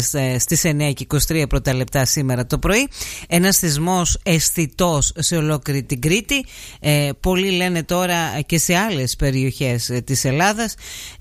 στις 9:23 πρώτα λεπτά σήμερα το πρωί. Ένας σεισμός αισθητός σε ολόκληρη την Κρήτη. Πολλοί λένε τώρα και σε άλλες περιοχές της Ελλάδας.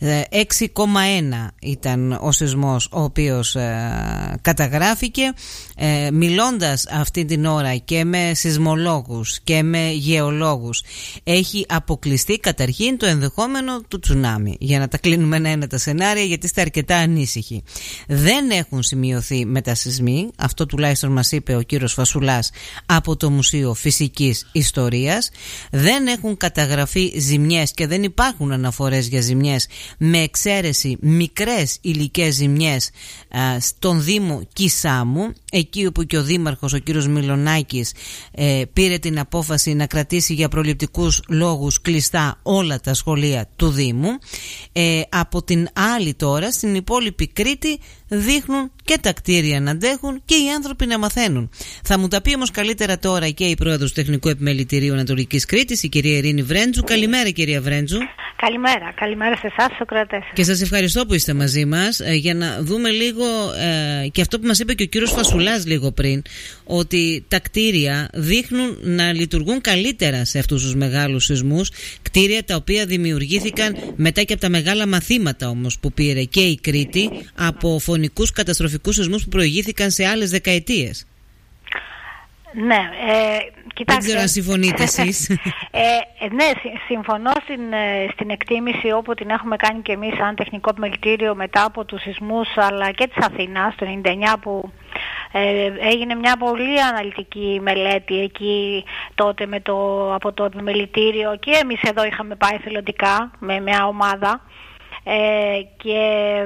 6,1 ήταν ο σεισμός ο οποίος καταγράφηκε. Μιλώντας αυτή την ώρα και με σεισμολόγους και με γεωλόγους, έχει αποκλειστεί καταρχήν το ενδεχόμενο του τσουνάμι. Για να τα κλείνουμε ένα-ένα τα σενάρια, γιατί είστε αρκετά ανήσυχοι. Δεν έχουν σημειωθεί μετασεισμοί, αυτό τουλάχιστον μας είπε ο κύριος Φασουλάς από το Μουσείο Φυσικής Ιστορίας. Δεν έχουν καταγραφεί ζημιές και δεν υπάρχουν αναφορές για ζημιές, με εξαίρεση μικρές υλικές ζημιές στον Δήμο Κισάμου, εκεί όπου και ο Δήμαρχος, ο κύριος Μιλονάκης, πήρε την απόφαση να κρατήσει για προληπτικούς λόγους κλειστά όλα τα σχολεία του Δήμου. Από την άλλη τώρα, στην υπόλοιπη Κρήτη, δείχνουν και τα κτίρια να αντέχουν και οι άνθρωποι να μαθαίνουν. Θα μου τα πει όμως καλύτερα τώρα και η πρόεδρος του Τεχνικού Επιμελητηρίου Ανατολικής Κρήτης, η κυρία Ειρήνη Βρέντζου. Καλημέρα, κυρία Βρέντζου. Καλημέρα σε εσάς, Σοκρατές. Και σας ευχαριστώ που είστε μαζί μας, για να δούμε λίγο και αυτό που μας είπε και ο κύριος Φασουλάς λίγο πριν, ότι τα κτίρια δείχνουν να λειτουργούν καλύτερα σε αυτούς τους μεγάλους σεισμούς. Κτίρια τα οποία δημιουργήθηκαν μετά και από τα μεγάλα μαθήματα όμως που πήρε και η Κρήτη από φωνικούς καταστροφικούς σεισμούς που προηγήθηκαν σε άλλες δεκαετίες. Ναι, κοιτάξτε. Δεν ξέρω αν συμφωνείτε εσείς. Ναι, συμφωνώ στην εκτίμηση όπου την έχουμε κάνει και εμείς σαν Τεχνικό Επιμελητήριο μετά από τους σεισμούς, αλλά και της Αθήνας το 1999, έγινε μια πολύ αναλυτική μελέτη εκεί τότε από το Επιμελητήριο, και εμείς εδώ είχαμε πάει εθελοντικά με μια ομάδα και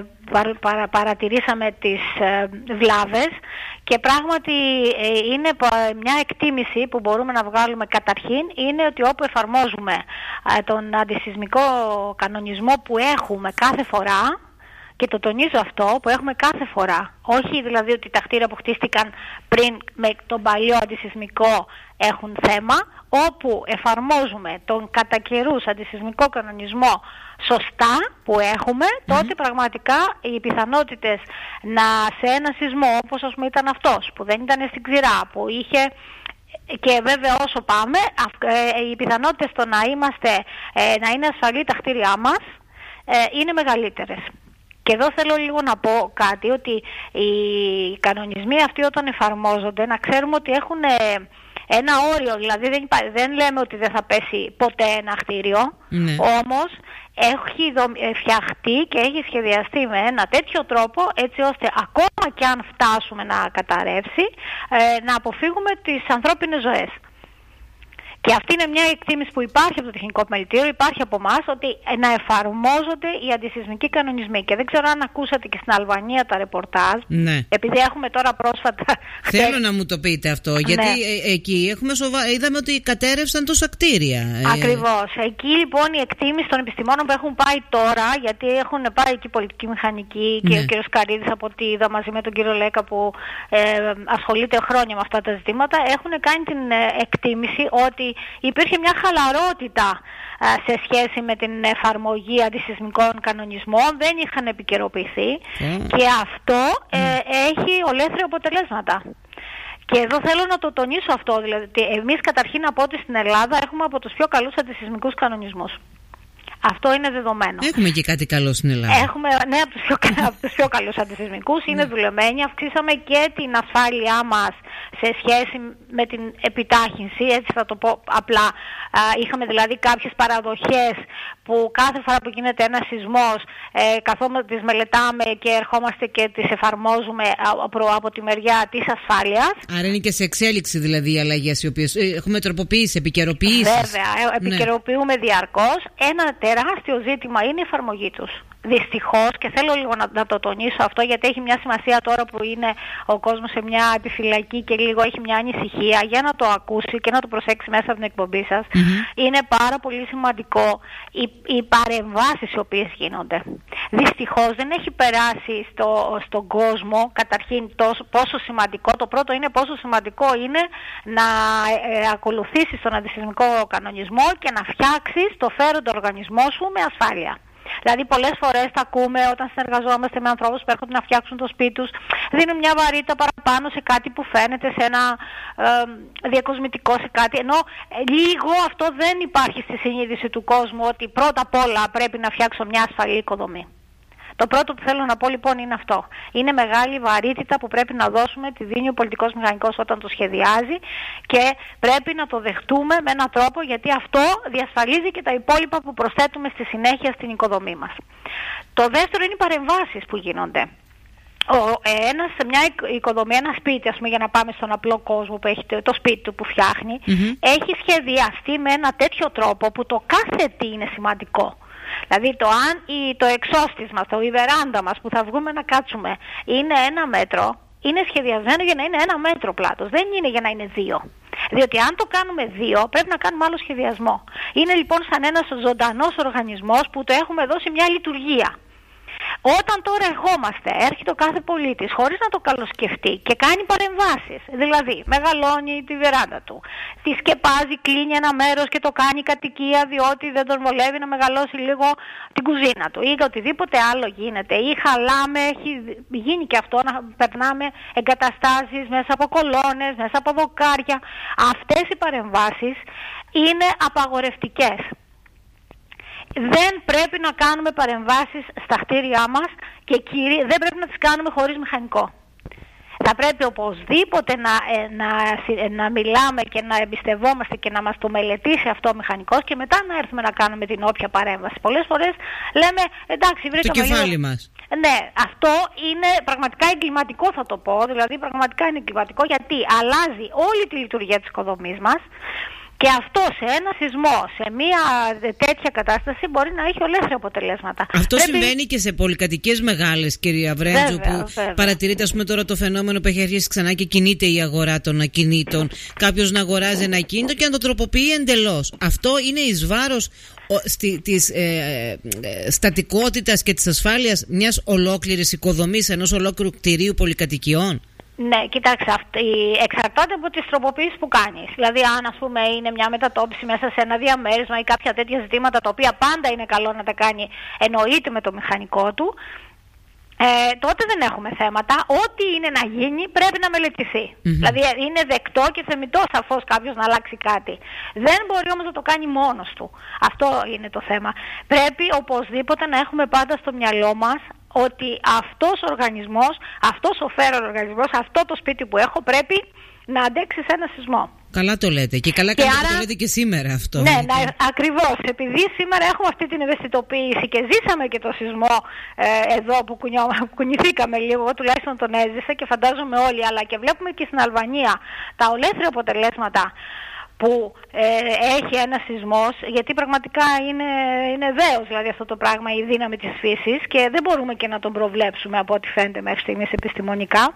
παρατηρήσαμε τις βλάβες, και πράγματι είναι μια εκτίμηση που μπορούμε να βγάλουμε καταρχήν, είναι ότι όπου εφαρμόζουμε τον αντισεισμικό κανονισμό που έχουμε κάθε φορά, και το τονίζω αυτό, που έχουμε κάθε φορά, όχι δηλαδή ότι τα κτίρια που χτίστηκαν πριν με τον παλιό αντισεισμικό έχουν θέμα, όπου εφαρμόζουμε τον κατά καιρούς αντισεισμικό κανονισμό σωστά που έχουμε, τότε πραγματικά οι πιθανότητες σε ένα σεισμό όπως ας πούμε ήταν αυτός, που δεν ήταν στην Ξηρά, που είχε, και βέβαια όσο πάμε, οι πιθανότητες το να είναι ασφαλή τα κτίρια μας είναι μεγαλύτερες. Και εδώ θέλω λίγο να πω κάτι, ότι οι κανονισμοί αυτοί όταν εφαρμόζονται, να ξέρουμε ότι έχουν ένα όριο, δηλαδή δεν λέμε ότι δεν θα πέσει ποτέ ένα κτίριο, όμως έχει φτιαχτεί και έχει σχεδιαστεί με ένα τέτοιο τρόπο, έτσι ώστε ακόμα και αν φτάσουμε να καταρρεύσει, να αποφύγουμε τις ανθρώπινες ζωές. Και αυτή είναι μια εκτίμηση που υπάρχει από το Τεχνικό Επιμελητήριο, υπάρχει από εμάς, ότι να εφαρμόζονται οι αντισεισμικοί κανονισμοί. Και δεν ξέρω αν ακούσατε και στην Αλβανία τα ρεπορτάζ, επειδή έχουμε τώρα πρόσφατα. Θέλω να μου το πείτε αυτό, γιατί εκεί είδαμε ότι κατέρευσαν τόσα κτίρια. Ακριβώς. Εκεί λοιπόν η εκτίμηση των επιστημόνων που έχουν πάει τώρα, γιατί έχουν πάει εκεί πολιτική μηχανική και ο κύριος Καρίδης, από ό,τι είδα, μαζί με τον κύριο Λέκα που ασχολείται χρόνια με αυτά τα ζητήματα, έχουν κάνει την εκτίμηση ότι υπήρχε μια χαλαρότητα σε σχέση με την εφαρμογή αντισεισμικών κανονισμών, δεν είχαν επικαιροποιηθεί και αυτό έχει ολέθρια αποτελέσματα. Και εδώ θέλω να το τονίσω αυτό, δηλαδή εμείς καταρχήν από ότι στην Ελλάδα έχουμε από τους πιο καλούς αντισεισμικούς κανονισμούς. Αυτό είναι δεδομένο. Έχουμε και κάτι καλό στην Ελλάδα. Έχουμε, ναι, από τους πιο καλούς αντισεισμικούς. Είναι δουλεμένοι. Αυξήσαμε και την ασφάλειά μας σε σχέση με την επιτάχυνση. Έτσι θα το πω απλά. Είχαμε δηλαδή κάποιες παραδοχές που κάθε φορά που γίνεται ένας σεισμός καθόμαστε, τις μελετάμε και ερχόμαστε και τις εφαρμόζουμε από τη μεριά της ασφάλειας. Άρα είναι και σε εξέλιξη δηλαδή οι αλλαγές οι οποίες έχουμε τροποποιήσει, επικαιροποιήσεις. Βέβαια, επικαιροποιούμε διαρκώς. Ένα τεράστιο ζήτημα είναι η εφαρμογή τους. Δυστυχώς, και θέλω λίγο να το τονίσω αυτό, γιατί έχει μια σημασία τώρα που είναι ο κόσμος σε μια επιφυλακή και λίγο έχει μια ανησυχία, για να το ακούσει και να το προσέξει μέσα από την εκπομπή σας. Είναι πάρα πολύ σημαντικό οι παρεμβάσεις οι οποίες γίνονται. Δυστυχώς δεν έχει περάσει στον κόσμο καταρχήν πόσο σημαντικό, το πρώτο είναι πόσο σημαντικό είναι να ακολουθήσεις τον αντισεισμικό κανονισμό και να φτιάξεις το φέροντα οργανισμό σου με ασφάλεια. Δηλαδή πολλές φορές τα ακούμε όταν συνεργαζόμαστε με ανθρώπους που έρχονται να φτιάξουν το σπίτι τους, δίνουν μια βαρύτητα παραπάνω σε κάτι που φαίνεται, σε ένα διακοσμητικό, σε κάτι, ενώ λίγο αυτό δεν υπάρχει στη συνείδηση του κόσμου, ότι πρώτα απ' όλα πρέπει να φτιάξω μια ασφαλή οικοδομή. Το πρώτο που θέλω να πω λοιπόν είναι αυτό. Είναι μεγάλη βαρύτητα που πρέπει να δώσουμε, τη δίνει ο πολιτικός μηχανικός όταν το σχεδιάζει, και πρέπει να το δεχτούμε με έναν τρόπο, γιατί αυτό διασφαλίζει και τα υπόλοιπα που προσθέτουμε στη συνέχεια στην οικοδομή μας. Το δεύτερο είναι οι παρεμβάσεις που γίνονται. Σε μια οικοδομή, ένα σπίτι, ας πούμε, για να πάμε στον απλό κόσμο που έχει το σπίτι του που φτιάχνει, έχει σχεδιαστεί με ένα τέτοιο τρόπο που το κάθε τι είναι σημαντικό. Δηλαδή το εξώστης μας, η βεράντα μας που θα βγούμε να κάτσουμε είναι 1 μέτρο, είναι σχεδιασμένο για να είναι 1 μέτρο πλάτος, δεν είναι για να είναι 2. Διότι αν το κάνουμε 2 πρέπει να κάνουμε άλλο σχεδιασμό. Είναι λοιπόν σαν ένας ζωντανός οργανισμός που το έχουμε δώσει μια λειτουργία. Όταν τώρα ερχόμαστε, έρχεται ο κάθε πολίτης χωρίς να το καλοσκεφτεί και κάνει παρεμβάσεις, δηλαδή μεγαλώνει τη βεράντα του, τη σκεπάζει, κλείνει ένα μέρος και το κάνει κατοικία διότι δεν τον βολεύει να μεγαλώσει λίγο την κουζίνα του, ή οτιδήποτε άλλο γίνεται, ή χαλάμε, έχει γίνει και αυτό, να περνάμε εγκαταστάσεις μέσα από κολόνες, μέσα από δοκάρια. Αυτές οι παρεμβάσεις είναι απαγορευτικές. Δεν πρέπει να κάνουμε παρεμβάσεις στα κτίρια μας και δεν πρέπει να τις κάνουμε χωρίς μηχανικό. Θα πρέπει οπωσδήποτε να μιλάμε και να εμπιστευόμαστε και να μας το μελετήσει αυτό ο μηχανικός και μετά να έρθουμε να κάνουμε την όποια παρέμβαση. Πολλές φορές λέμε εντάξει, βρήκαμε το κεφάλι μας. Ναι, αυτό είναι πραγματικά εγκληματικό, θα το πω. Δηλαδή πραγματικά είναι εγκληματικό, γιατί αλλάζει όλη τη λειτουργία της οικοδομής μας. Και αυτό σε ένα σεισμό, σε μια τέτοια κατάσταση μπορεί να έχει ολέθρια αποτελέσματα. Αυτό συμβαίνει και σε πολυκατοικίες μεγάλες, κυρία Βρέντζου, που παρατηρείται, ας πούμε, τώρα το φαινόμενο που έχει αρχίσει ξανά και κινείται η αγορά των ακινήτων. Κάποιος να αγοράζει ένα ακίνητο και να το τροποποιεί εντελώς. Αυτό είναι εις βάρος της στατικότητας και της ασφάλειας μιας ολόκληρης οικοδομής, ενός ολόκληρου κτηρίου πολυκατοικιών. Ναι, κοιτάξτε, εξαρτάται από τις τροποποιήσεις που κάνεις. Δηλαδή, αν ας πούμε είναι μια μετατόπιση μέσα σε ένα διαμέρισμα ή κάποια τέτοια ζητήματα, τα οποία πάντα είναι καλό να τα κάνει εννοείται με το μηχανικό του, τότε δεν έχουμε θέματα. Ό,τι είναι να γίνει πρέπει να μελετηθεί. Δηλαδή, είναι δεκτό και θεμιτό σαφώς κάποιος να αλλάξει κάτι. Δεν μπορεί όμως να το κάνει μόνος του. Αυτό είναι το θέμα. Πρέπει οπωσδήποτε να έχουμε πάντα στο μυαλό μας ότι αυτός ο οργανισμός, αυτός ο φέρον οργανισμός, αυτό το σπίτι που έχω πρέπει να αντέξει σε ένα σεισμό. Καλά το λέτε και καλά κάνετε που το λέτε και σήμερα αυτό. Ναι, ακριβώς. Επειδή σήμερα έχουμε αυτή την ευαισθητοποίηση και ζήσαμε και το σεισμό εδώ που κουνηθήκαμε λίγο, εγώ τουλάχιστον τον έζησα και φαντάζομαι όλοι, αλλά και βλέπουμε και στην Αλβανία τα ολέθρια αποτελέσματα που έχει ένα σεισμός, γιατί πραγματικά είναι δέος δηλαδή αυτό το πράγμα, η δύναμη της φύσης, και δεν μπορούμε και να τον προβλέψουμε από ό,τι φαίνεται μέχρι στιγμής επιστημονικά,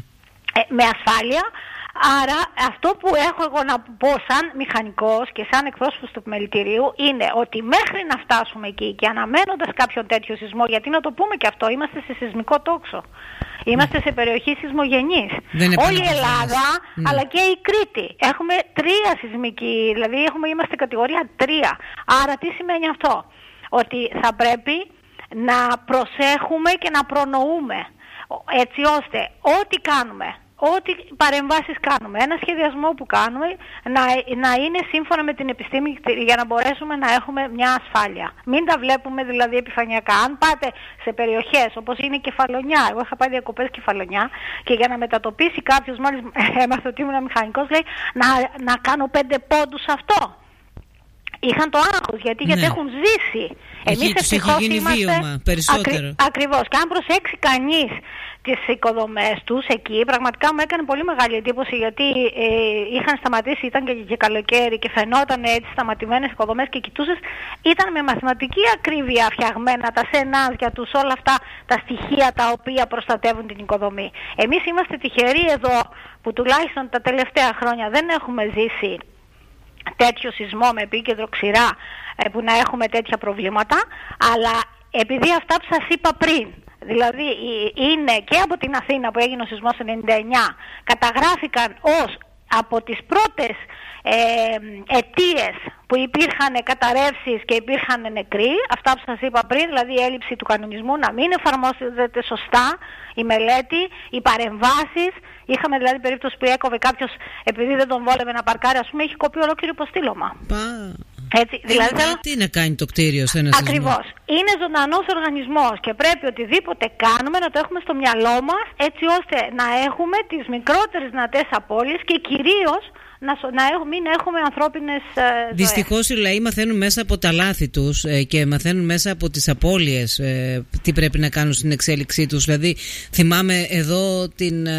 με ασφάλεια. Άρα αυτό που έχω εγώ να πω σαν μηχανικός και σαν εκπρόσωπος του επιμελητηρίου είναι ότι μέχρι να φτάσουμε εκεί και αναμένοντας κάποιον τέτοιο σεισμό, γιατί να το πούμε και αυτό, είμαστε σε σεισμικό τόξο. Είμαστε σε περιοχή σεισμογενής. Όλη η Ελλάδα, αλλά και η Κρήτη. Έχουμε 3 σεισμικοί, δηλαδή είμαστε κατηγορία 3. Άρα τι σημαίνει αυτό? Ότι θα πρέπει να προσέχουμε και να προνοούμε, έτσι ώστε ό,τι κάνουμε, ό,τι παρεμβάσεις κάνουμε, ένα σχεδιασμό που κάνουμε να είναι σύμφωνα με την επιστήμη για να μπορέσουμε να έχουμε μια ασφάλεια. Μην τα βλέπουμε δηλαδή επιφανειακά. Αν πάτε σε περιοχές όπως είναι η Κεφαλονιά, εγώ είχα πάει διακοπές Κεφαλονιά και για να μετατοπίσει κάποιος, μόλις έμαθα ότι ήμουν μηχανικός, λέει να κάνω 5 πόντους αυτό. Είχαν το άγχος γιατί έχουν ζήσει. Εμείς ευτυχώς είμαστε ακριβώς. Και αν προσέξει κανείς τις οικοδομές τους εκεί, πραγματικά μου έκανε πολύ μεγάλη εντύπωση, γιατί είχαν σταματήσει, ήταν και καλοκαίρι και φαινόταν έτσι σταματημένες οικοδομές και κοιτούσες, ήταν με μαθηματική ακρίβεια φτιαγμένα τα σενάζια τους, όλα αυτά τα στοιχεία τα οποία προστατεύουν την οικοδομή. Εμείς είμαστε τυχεροί εδώ που τουλάχιστον τα τελευταία χρόνια δεν έχουμε ζήσει τέτοιο σεισμό με επίκεντρο ξηρά που να έχουμε τέτοια προβλήματα, αλλά επειδή αυτά που σας είπα πριν, δηλαδή είναι και από την Αθήνα που έγινε ο σεισμός το 99, καταγράφηκαν ως από τις πρώτες αιτίες που υπήρχαν καταρρεύσεις και υπήρχαν νεκροί, αυτά που σας είπα πριν, δηλαδή η έλλειψη του κανονισμού να μην εφαρμόζεται σωστά, η μελέτη, οι παρεμβάσεις. Είχαμε δηλαδή περίπτωση που έκοβε κάποιος, επειδή δεν τον βόλευε να παρκάρει, ας πούμε, έχει κοπεί ολόκληρο υποστήλωμα. Έτσι, δηλαδή τι να κάνει το κτίριο σε ένα σεισμό. Ακριβώς. Είναι ζωντανός οργανισμός και πρέπει οτιδήποτε κάνουμε να το έχουμε στο μυαλό μας, έτσι ώστε να έχουμε τις μικρότερες δυνατές απώλειες και κυρίως μην έχουμε ανθρώπινες ζωές. Δυστυχώς οι λαοί μαθαίνουν μέσα από τα λάθη τους και μαθαίνουν μέσα από τις απώλειες τι πρέπει να κάνουν στην εξέλιξή τους. Δηλαδή θυμάμαι εδώ την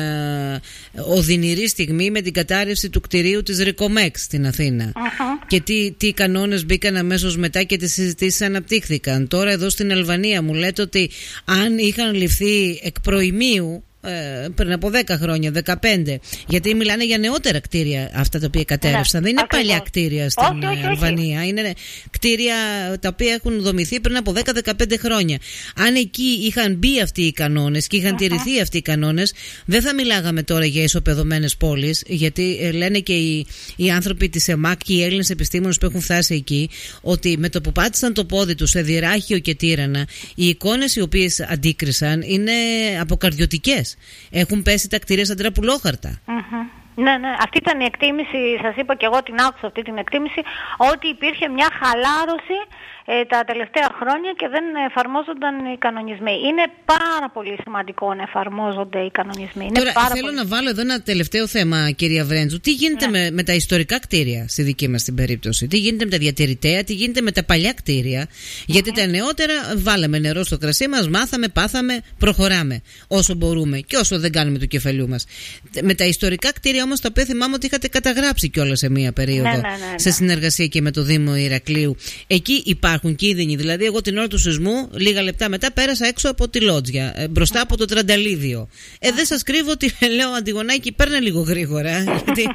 οδυνηρή στιγμή με την κατάρρευση του κτηρίου της Ρικομέξ στην Αθήνα και τι κανόνες μπήκαν αμέσως μετά και τις συζητήσεις αναπτύχθηκαν. Τώρα εδώ στην Αλβανία μου λέτε ότι αν είχαν ληφθεί εκ προημίου πριν από 10 χρόνια, 15, γιατί μιλάνε για νεότερα κτίρια αυτά τα οποία κατέρευσαν. Δεν είναι παλιά κτίρια στην Αλβανία. Είναι κτίρια τα οποία έχουν δομηθεί πριν από 10-15 χρόνια. Αν εκεί είχαν μπει αυτοί οι κανόνες και είχαν τηρηθεί αυτοί οι κανόνες, δεν θα μιλάγαμε τώρα για ισοπεδωμένες πόλεις, γιατί λένε και οι άνθρωποι της ΕΜΑΚ και οι Έλληνες επιστήμονες που έχουν φτάσει εκεί, ότι με το που πάτησαν το πόδι τους σε Δυράχιο και Τύρανα, οι εικόνες οι οποίες αντίκρισαν είναι αποκαρδιωτικές. Έχουν πέσει τα κτίρια σαν τραπουλόχαρτα. Ναι, αυτή ήταν η εκτίμηση, σας είπα και εγώ την άκουσα αυτή την εκτίμηση, ότι υπήρχε μια χαλάρωση τα τελευταία χρόνια και δεν εφαρμόζονταν οι κανονισμοί. Είναι πάρα πολύ σημαντικό να εφαρμόζονται οι κανονισμοί. Τώρα θέλω να βάλω εδώ ένα τελευταίο θέμα, κυρία Βρέντζου. Τι γίνεται με τα ιστορικά κτίρια στη δική μας την περίπτωση? Τι γίνεται με τα διατηρητέα, τι γίνεται με τα παλιά κτίρια? Γιατί τα νεότερα βάλαμε νερό στο κρασί μας, μάθαμε, πάθαμε, προχωράμε όσο μπορούμε και όσο δεν κάνουμε του κεφαλιού μας. Με τα ιστορικά κτίρια όμως, τα οποία θυμάμαι ότι είχατε καταγράψει κιόλας σε μία περίοδο σε συνεργασία και με το Δήμο Ηρακλείου. Εκεί υπάρχουν κίνδυνοι. Δηλαδή, εγώ την ώρα του σεισμού, λίγα λεπτά μετά, πέρασα έξω από τη Λότζια, μπροστά από το Τρανταλίδιο. Δεν σας κρύβω ότι λέω, Αντιγονάκη, παίρνε λίγο γρήγορα. Γιατί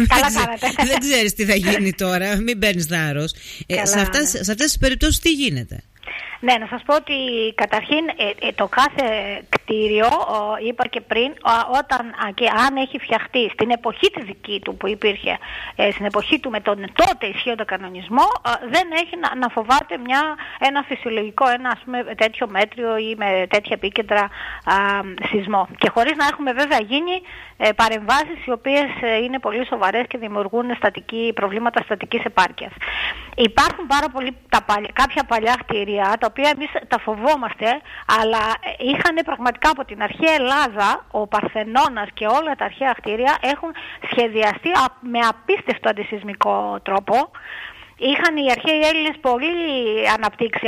δεν ξέρεις τι θα γίνει τώρα. Μην παίρνεις θάρρος. Σε αυτές τις περιπτώσεις, τι γίνεται? Ναι, να σας πω ότι καταρχήν το κάθε κτίριο, είπα και πριν, όταν και αν έχει φτιαχτεί στην εποχή τη δική του που υπήρχε, στην εποχή του με τον τότε ισχύοντα κανονισμό, δεν έχει να φοβάται ένα φυσιολογικό, ας πούμε, τέτοιο μέτριο ή με τέτοια επίκεντρα σεισμό. Και χωρίς να έχουμε βέβαια γίνει παρεμβάσεις οι οποίες είναι πολύ σοβαρές και δημιουργούν προβλήματα στατικής επάρκειας. Υπάρχουν κάποια παλιά κτίρια, τα οποία εμείς τα φοβόμαστε, αλλά είχαν πραγματικά από την αρχαία Ελλάδα, ο Παρθενώνας και όλα τα αρχαία κτίρια έχουν σχεδιαστεί με απίστευτο αντισεισμικό τρόπο. Είχαν οι αρχαίοι Έλληνες πολύ αναπτύξει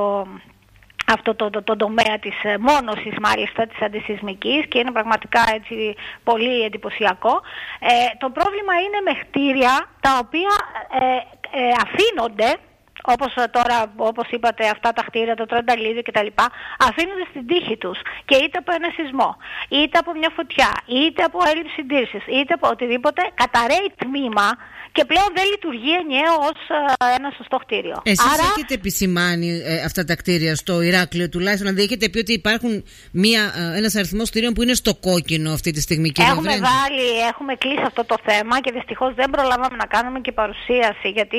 αυτό το τομέα της μόνωσης, μάλιστα της αντισεισμικής, και είναι πραγματικά έτσι πολύ εντυπωσιακό. Το πρόβλημα είναι με κτίρια τα οποία αφήνονται, όπως είπατε, αυτά τα κτίρια, το Τρανταλίδιο κτλ., αφήνονται στην τύχη τους, και είτε από ένα σεισμό, είτε από μια φωτιά, είτε από έλλειψη συντήρησης, είτε από οτιδήποτε, καταραίει τμήμα και πλέον δεν λειτουργεί ενιαίο ως ένα σωστό κτίριο. Εσείς έχετε επισημάνει αυτά τα κτίρια στο Ηράκλειο, τουλάχιστον, δηλαδή έχετε πει ότι υπάρχουν ένας αριθμός κτίριων που είναι στο κόκκινο αυτή τη στιγμή? Έχουμε κλείσει αυτό το θέμα και δυστυχώς δεν προλάβαμε να κάνουμε και παρουσίαση, γιατί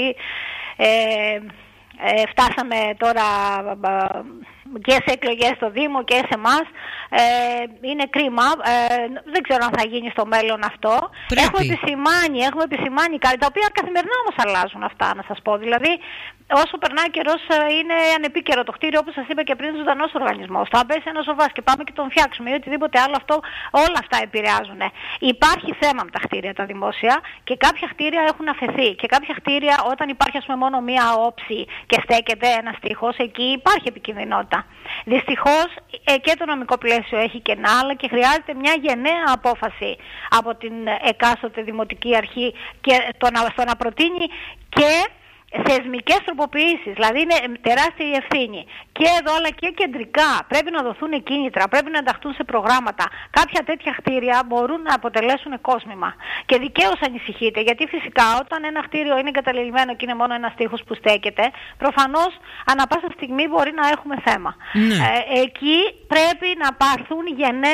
φτάσαμε τώρα και σε εκλογές στο Δήμο και σε εμάς. Είναι κρίμα. Δεν ξέρω αν θα γίνει στο μέλλον αυτό. Έχουμε επισημάνει κάτι, τα οποία καθημερινά όμως αλλάζουν αυτά, να σας πω. Δηλαδή, όσο περνάει καιρός, είναι ανεπίκαιρο το κτίριο, όπως σας είπα και πριν, ζωντανός οργανισμός. Θα πέσει ένα σοβάς και πάμε και τον φτιάξουμε ή οτιδήποτε άλλο, όλα αυτά επηρεάζουν. Υπάρχει θέμα με τα κτίρια τα δημόσια, και κάποια κτίρια έχουν αφαιθεί. Και κάποια κτίρια, όταν υπάρχει, ας πούμε, μόνο μία όψη και στέκεται ένας τοίχος, εκεί υπάρχει επικινδυνότητα. Δυστυχώς και το νομικό πλαίσιο έχει κενά, αλλά και χρειάζεται μια γενναία απόφαση από την εκάστοτε δημοτική αρχή και στο να προτείνει και θεσμικές τροποποιήσεις. Δηλαδή είναι τεράστια η ευθύνη. Και εδώ, αλλά και κεντρικά, πρέπει να δοθούν κίνητρα, πρέπει να ενταχθούν σε προγράμματα. Κάποια τέτοια κτίρια μπορούν να αποτελέσουν κόσμημα. Και δικαίως ανησυχείτε, γιατί φυσικά όταν ένα κτίριο είναι εγκαταλελειμμένο και είναι μόνο ένας τοίχος που στέκεται, προφανώς ανά πάσα στιγμή μπορεί να έχουμε θέμα. Εκεί πρέπει να πάρθουν γενναίες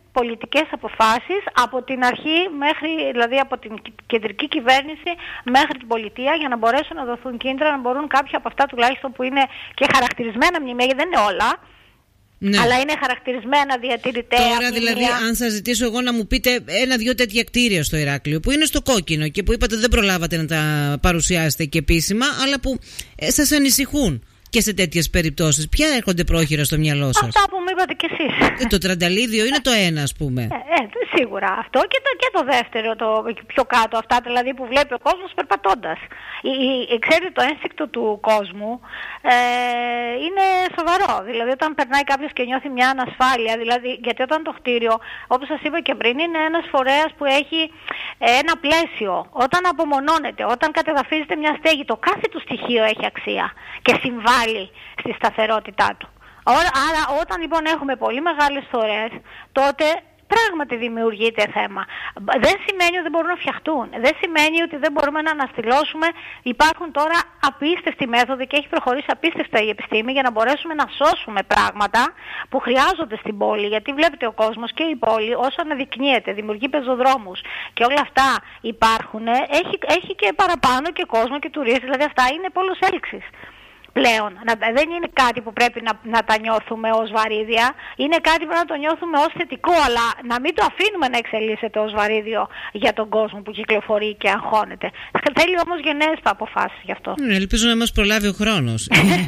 πολιτικές αποφάσεις από την αρχή μέχρι, δηλαδή από την κεντρική κυβέρνηση μέχρι την πολιτεία, για να μπορέσουν να δοθούν κίνητρα, να μπορούν κάποια από αυτά τουλάχιστον που είναι και χαρακτηρισμένα μνημεία, δεν είναι όλα. Ναι. Αλλά είναι χαρακτηρισμένα διατηρητέα. Τώρα δηλαδή, αν σας ζητήσω εγώ να μου πείτε 1-2 τέτοια κτίρια στο Ηράκλειο που είναι στο κόκκινο και που είπατε δεν προλάβατε να τα παρουσιάσετε και επίσημα, αλλά που σας ανησυχούν και σε τέτοιες περιπτώσεις, ποια έρχονται πρόχειρα στο μυαλό σας? Αυτά που μου είπατε κι εσείς. Το Τρανταλίδιο είναι το ένα, ας πούμε. Σίγουρα αυτό και το δεύτερο, το πιο κάτω, αυτά δηλαδή που βλέπει ο κόσμος περπατώντας. Ξέρετε, το ένστικτο του κόσμου είναι σοβαρό. Δηλαδή όταν περνάει κάποιος και νιώθει μια ανασφάλεια, δηλαδή, γιατί όταν το κτίριο, όπως σας είπα και πριν, είναι ένας φορέας που έχει ένα πλαίσιο. Όταν απομονώνεται, όταν κατεδαφίζεται μια στέγη, το κάθε του στοιχείο έχει αξία και συμβάλλει στη σταθερότητά του. Άρα όταν λοιπόν έχουμε πολύ μεγάλες φορές, τότε πράγματι δημιουργείται θέμα. Δεν σημαίνει ότι δεν μπορούν να φτιαχτούν. Δεν σημαίνει ότι δεν μπορούμε να αναστηλώσουμε. Υπάρχουν τώρα απίστευτοι μέθοδοι και έχει προχωρήσει απίστευτα η επιστήμη για να μπορέσουμε να σώσουμε πράγματα που χρειάζονται στην πόλη. Γιατί βλέπετε ο κόσμος και η πόλη όσο αναδεικνύεται, δημιουργεί πεζοδρόμους και όλα αυτά υπάρχουν, έχει και παραπάνω και κόσμο και τουρίστες. Δηλαδή αυτά είναι πόλος έλξης. Πλέον. Δεν είναι κάτι που πρέπει να τα νιώθουμε ως βαρύδια. Είναι κάτι που πρέπει να το νιώθουμε ως θετικό, αλλά να μην το αφήνουμε να εξελίσσεται ως βαρύδιο για τον κόσμο που κυκλοφορεί και αγχώνεται. Θέλει όμως γενναίες αποφάσεις γι' αυτό. Ελπίζω να μας προλάβει ο χρόνος.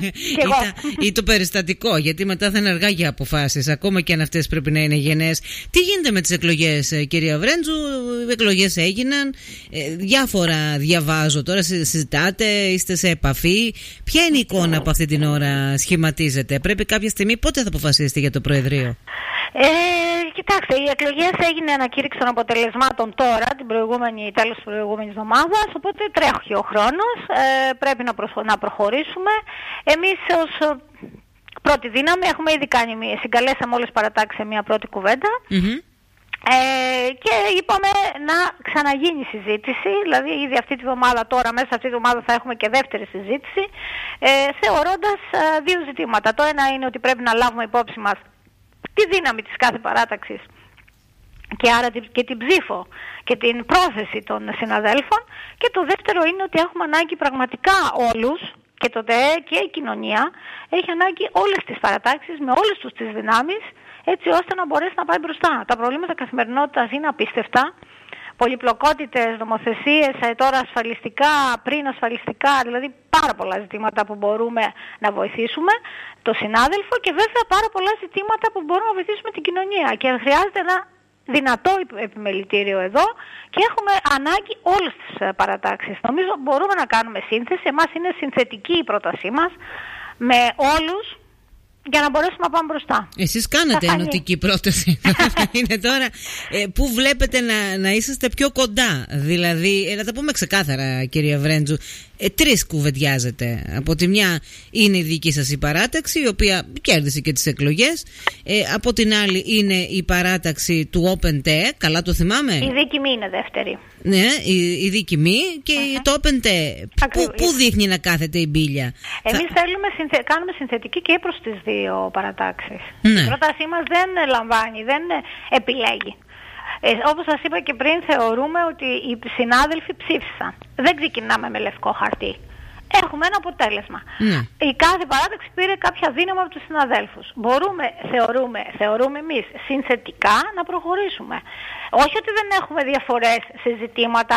Ή το περιστατικό, γιατί μετά θα είναι αργά για αποφάσεις, ακόμα και αν αυτές πρέπει να είναι γενναίες. Τι γίνεται με τις εκλογές, κυρία Βρέντζου? Οι εκλογές έγιναν, διάφορα διαβάζω τώρα, συζητάτε, είστε σε επαφή. Ποια είναι η εικόνα που αυτή την ώρα σχηματίζεται? Πρέπει κάποια στιγμή, πότε θα αποφασίσετε για το Προεδρείο? Κοιτάξτε, οι εκλογές έγινε ανακήρυξη των αποτελεσμάτων τώρα, τέλος της προηγούμενης εβδομάδας, οπότε τρέχει ο χρόνος, πρέπει να προχωρήσουμε. Εμείς ως πρώτη δύναμη έχουμε ήδη συγκαλέσαμε όλες τις παρατάξεις σε μια πρώτη κουβέντα. Και είπαμε να ξαναγίνει η συζήτηση, δηλαδή ήδη αυτή τη βδομάδα, τώρα μέσα σε αυτή τη βδομάδα θα έχουμε και δεύτερη συζήτηση, θεωρώντας δύο ζητήματα. Το ένα είναι ότι πρέπει να λάβουμε υπόψη μας τη δύναμη της κάθε παράταξης και άρα και την ψήφο και την πρόθεση των συναδέλφων, και το δεύτερο είναι ότι έχουμε ανάγκη πραγματικά όλους, και το ΔΕ και η κοινωνία έχει ανάγκη όλες τις παρατάξεις με όλες τους τις δυνάμεις, έτσι ώστε να μπορέσει να πάει μπροστά. Τα προβλήματα καθημερινότητας είναι απίστευτα. Πολυπλοκότητες, νομοθεσίες, τώρα ασφαλιστικά, πριν ασφαλιστικά, δηλαδή πάρα πολλά ζητήματα που μπορούμε να βοηθήσουμε το συνάδελφο, και βέβαια πάρα πολλά ζητήματα που μπορούμε να βοηθήσουμε την κοινωνία. Και χρειάζεται ένα δυνατό επιμελητήριο εδώ και έχουμε ανάγκη όλες τις παρατάξεις. Νομίζω μπορούμε να κάνουμε σύνθεση. Εμάς είναι συνθετική η πρότασή μας με όλους, για να μπορέσουμε να πάμε μπροστά. Εσείς κάνατε ενωτική πρόταση. Είναι τώρα που βλέπετε να είσαστε πιο κοντά. Δηλαδή, να τα πούμε ξεκάθαρα, κυρία Βρέντζου, τρεις κουβεντιάζετε. Από τη μια είναι η δική σας η παράταξη, η οποία κέρδισε και τις εκλογές. Από την άλλη είναι η παράταξη του OpenTE, καλά το θυμάμαι. Η δίκη μη είναι δεύτερη. Ναι, η δίκη μη και το OpenTE. Πού δείχνει να κάθεται η μπίλια? Εμείς κάνουμε συνθετική και προς τις δύο παρατάξεις. Ναι. Η πρότασή μας δεν λαμβάνει, δεν επιλέγει. Όπως σας είπα και πριν, θεωρούμε ότι οι συνάδελφοι ψήφισαν. Δεν ξεκινάμε με λευκό χαρτί. Έχουμε ένα αποτέλεσμα. Ναι. Η κάθε παράταξη πήρε κάποια δύναμη από τους συναδέλφους. Θεωρούμε εμείς συνθετικά να προχωρήσουμε. Όχι ότι δεν έχουμε διαφορές σε ζητήματα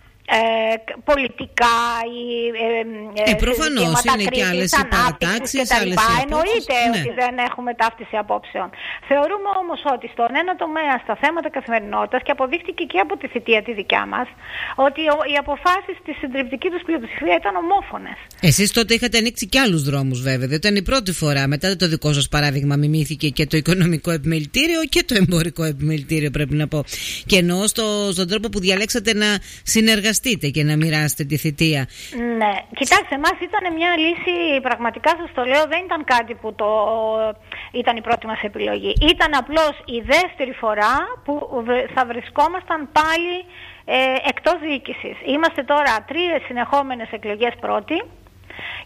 πολιτικά ή προφανώς είναι και άλλες παρατάξεις, άλλες απόψεις. Εννοείται ότι δεν έχουμε ταύτιση απόψεων. Θεωρούμε όμως ότι στον ένα τομέα, στα θέματα καθημερινότητας, και αποδείχτηκε και από τη θητεία τη δικιά μας, ότι οι αποφάσεις στη συντριπτική τους πλειοψηφία ήταν ομόφωνες. Εσείς τότε είχατε ανοίξει και άλλους δρόμους, βέβαια. Δεν ήταν η πρώτη φορά. Μετά το δικό σας παράδειγμα μιμήθηκε και το οικονομικό επιμελητήριο και το εμπορικό επιμελητήριο, πρέπει να πω. Και εννοώ στον τρόπο που διαλέξατε να συνεργαστείτε και να μοιράσετε τη θητεία. Ναι, κοιτάξτε, εμάς ήταν μια λύση, πραγματικά σας το λέω, δεν ήταν κάτι που ήταν η πρώτη μας επιλογή. Ήταν απλώς η δεύτερη φορά που θα βρισκόμασταν πάλι εκτός διοίκησης. Είμαστε τώρα 3 συνεχόμενες εκλογές πρώτοι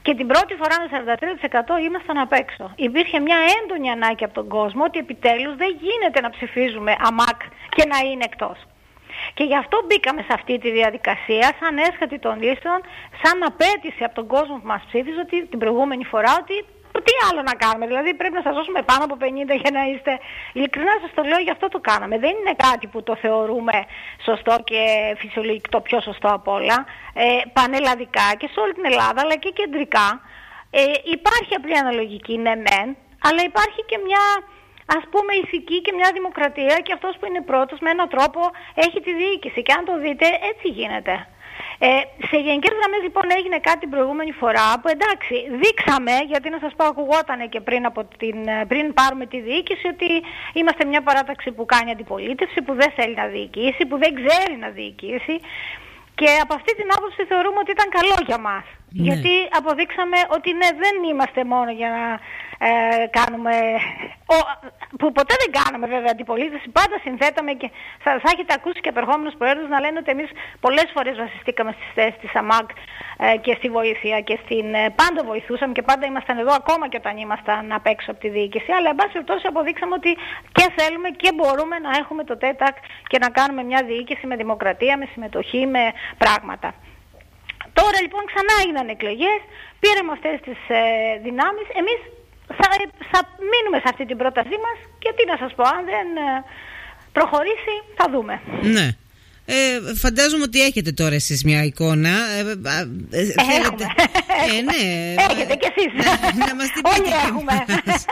Και την πρώτη φορά με 43% ήμασταν απ' έξω. Υπήρχε μια έντονη ανάγκη από τον κόσμο ότι επιτέλους δεν γίνεται να ψηφίζουμε ΑΜΑΚ και να είναι εκτός. Και γι' αυτό μπήκαμε σε αυτή τη διαδικασία σαν έσχατη των λύσεων, σαν απέτηση από τον κόσμο που μας ψήφιζε ότι την προηγούμενη φορά ότι τι άλλο να κάνουμε, δηλαδή πρέπει να σας δώσουμε πάνω από 50 για να είστε. Ειλικρινά σας το λέω, γι' αυτό το κάναμε. Δεν είναι κάτι που το θεωρούμε σωστό και φυσιολογικό, το πιο σωστό απ' όλα. Πανελλαδικά και σε όλη την Ελλάδα, αλλά και κεντρικά. Υπάρχει απλή αναλογική, ναι μεν, αλλά υπάρχει και μια, ας πούμε, ηθική και μια δημοκρατία, και αυτός που είναι πρώτος με έναν τρόπο έχει τη διοίκηση. Και αν το δείτε, έτσι γίνεται. Σε γενικές γραμμές λοιπόν έγινε κάτι την προηγούμενη φορά που εντάξει δείξαμε, γιατί να σας πω ακουγότανε και πριν πάρουμε τη διοίκηση ότι είμαστε μια παράταξη που κάνει αντιπολίτευση, που δεν θέλει να διοικήσει, που δεν ξέρει να διοικήσει, και από αυτή την άποψη θεωρούμε ότι ήταν καλό για μας. Ναι. Γιατί αποδείξαμε ότι ναι, δεν είμαστε μόνο για να κάνουμε, που ποτέ δεν κάναμε βέβαια αντιπολίτευση, πάντα συνθέταμε, και θα έχετε ακούσει και απερχόμενους προέδρους να λένε ότι εμείς πολλές φορές βασιστήκαμε στις θέσεις της ΑΜΑΚ και στη βοήθεια και πάντα βοηθούσαμε και πάντα ήμασταν εδώ ακόμα και όταν ήμασταν απ' έξω από τη διοίκηση, αλλά εν πάση περιπτώσει αποδείξαμε ότι και θέλουμε και μπορούμε να έχουμε το ΤΕΤΑΚ και να κάνουμε μια διοίκηση με δημοκρατία, με συμμετοχή, με πράγματα. Τώρα λοιπόν ξανά έγιναν εκλογές, πήραμε αυτές τις δυνάμεις, εμείς θα μείνουμε σε αυτή την πρότασή μας και τι να σας πω, αν δεν προχωρήσει θα δούμε. Ναι. Φαντάζομαι ότι έχετε τώρα εσείς μια εικόνα. Έχουμε. Ναι. Έχετε κι εσείς. Να μας την πείτε. Όλοι έχουμε.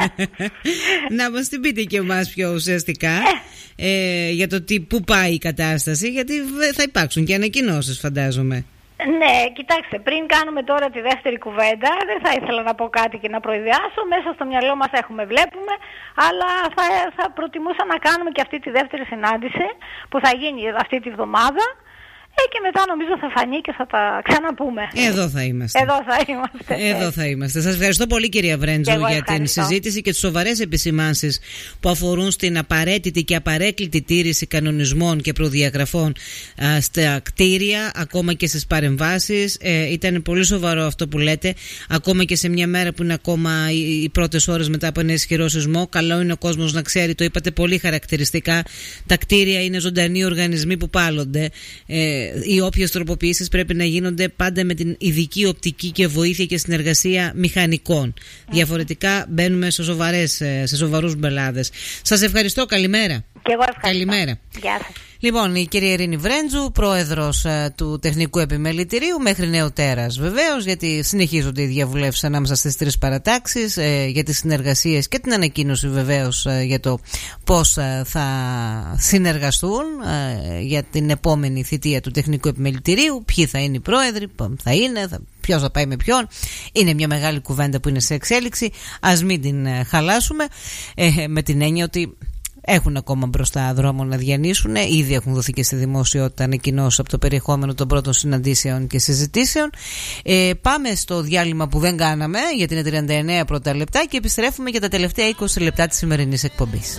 Να μας την πείτε και εμάς πιο ουσιαστικά για το πού πάει η κατάσταση, γιατί θα υπάρξουν και ανακοινώσεις φαντάζομαι. Ναι, κοιτάξτε, πριν κάνουμε τώρα τη δεύτερη κουβέντα, δεν θα ήθελα να πω κάτι και να προειδιάσω. Μέσα στο μυαλό μας βλέπουμε, αλλά θα προτιμούσα να κάνουμε και αυτή τη δεύτερη συνάντηση που θα γίνει αυτή τη βδομάδα. Και μετά νομίζω θα φανεί και θα τα ξαναπούμε. Εδώ θα είμαστε. Εδώ θα είμαστε. Σας ευχαριστώ πολύ κυρία Βρέντζου για την συζήτηση και τις σοβαρές επισημάνσεις που αφορούν στην απαραίτητη και απαρέκκλητη τήρηση κανονισμών και προδιαγραφών στα κτίρια, ακόμα και στις παρεμβάσεις. Ήταν πολύ σοβαρό αυτό που λέτε, ακόμα και σε μια μέρα που είναι ακόμα οι πρώτες ώρες μετά από ένα ισχυρό σεισμό. Καλό είναι ο κόσμος να ξέρει, το είπατε πολύ χαρακτηριστικά, τα κτίρια είναι ζωντανοί οργανισμοί που πάλλονται. Οι όποιες τροποποιήσεις πρέπει να γίνονται πάντα με την ειδική οπτική και βοήθεια και συνεργασία μηχανικών. Διαφορετικά μπαίνουμε σε σοβαρούς μπελάδες. Σας ευχαριστώ, καλημέρα. Και εγώ ευχαριστώ. Καλημέρα. Γεια σας. Λοιπόν, η κυρία Ειρήνη Βρέντζου, πρόεδρος του Τεχνικού Επιμελητηρίου, μέχρι νέο τέρας βεβαίως, γιατί συνεχίζονται οι διαβουλεύσεις ανάμεσα στις τρεις παρατάξεις για τις συνεργασίες και την ανακοίνωση βεβαίως για το πώς θα συνεργαστούν για την επόμενη θητεία του Τεχνικού Επιμελητηρίου, ποιοι θα είναι οι πρόεδροι, ποιος θα πάει με ποιον. Είναι μια μεγάλη κουβέντα που είναι σε εξέλιξη. Ας μην την χαλάσουμε, με την έννοια ότι έχουν ακόμα μπροστά δρόμο να διανύσουν. Ήδη έχουν δοθεί και στη δημοσιότητα ανακοινώσεις από το περιεχόμενο των πρώτων συναντήσεων και συζητήσεων. Πάμε στο διάλειμμα που δεν κάναμε, γιατί είναι 39 πρώτα λεπτά, και επιστρέφουμε για τα τελευταία 20 λεπτά της σημερινής εκπομπής.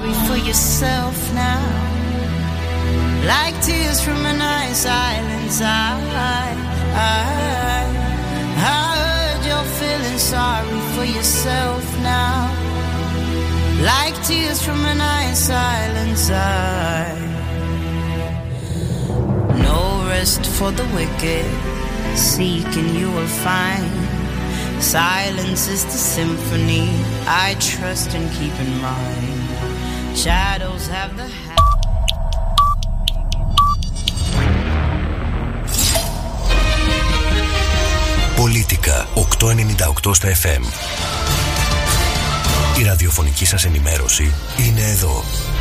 Like tears from an ice island side. No rest for the wicked, seek and you will find. Silence is the symphony I trust and keep in mind. Shadows have the Πολίτικα 898 στα FM. Η ραδιοφωνική σας ενημέρωση είναι εδώ.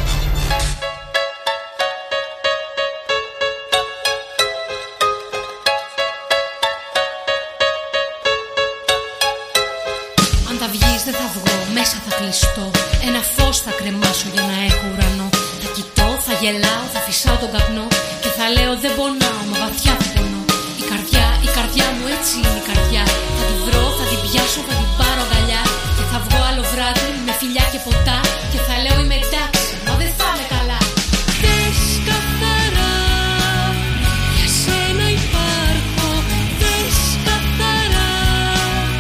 Αν τα βγεις δεν θα βγω, μέσα θα κλειστώ. Ένα φως θα κρεμάσω για να έχω ουρανό. Θα κοιτώ, θα γελάω, θα φυσάω τον καπνό και θα λέω δεν πονάω, μα βαθιά θα πονώ. Η καρδιά μου έτσι είναι η καρδιά. Θα την βρω, θα την πιάσω, θα την πάρω αγκαλιά. Και θα βγω άλλο βράδυ με φιλιά και ποτά και θα λέω είμαι εντάξει, μα δεν θα είμαι καλά. Δες καθαρά, για σένα υπάρχω. Δες καθαρά,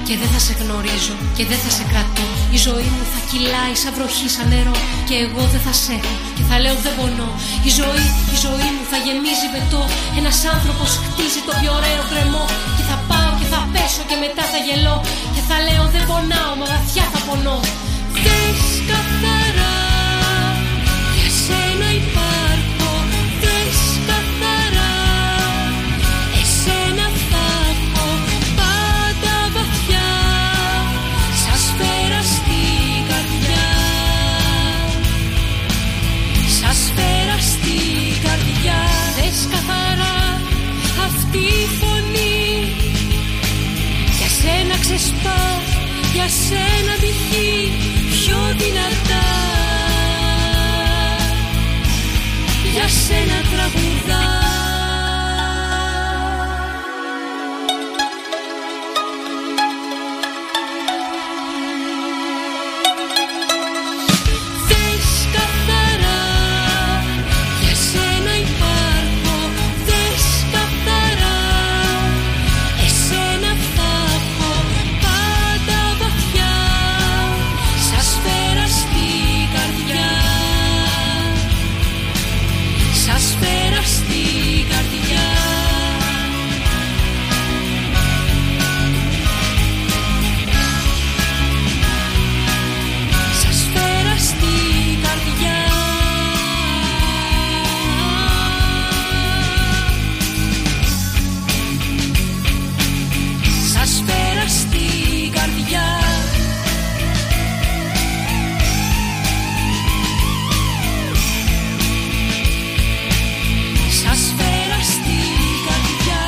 και δεν θα σε γνωρίζω και δεν θα σε κρατώ. Η ζωή μου θα κυλάει σαν βροχή, σαν νερό, και εγώ δεν θα σε έχω και θα λέω δεν πονώ. Η ζωή μου θα γεμίζει βετό. Ένας άνθρωπος χτίζει το πιο ωραίο κρεμό. Και θα πάω και θα πέσω και μετά θα γελώ και θα λέω δεν πονάω, μα βαθιά θα πονώ. Δες καθαρά, για σένα υπάρχω. Δες καθαρά, εσένα θα έχω πάντα βαθιά, σαν σφαίρα στην καρδιά. Σαν σφαίρα στην καρδιά. Δες καθαρά αυτή η φωνή, για σένα ξεσπάω, για σένα πηχεί πιο δυνατά, για σένα τραγουδά. Δες καθαρά, για σένα υπάρχω. Δες καθαρά, εσένα θα έχω πάντα βαθιά, σαν σφαίρα στην καρδιά. Σαν σφαίρα στην καρδιά. Σαν σφαίρα στην καρδιά. Σαν σφαίρα στην καρδιά. Σαν σφαίρα στην καρδιά.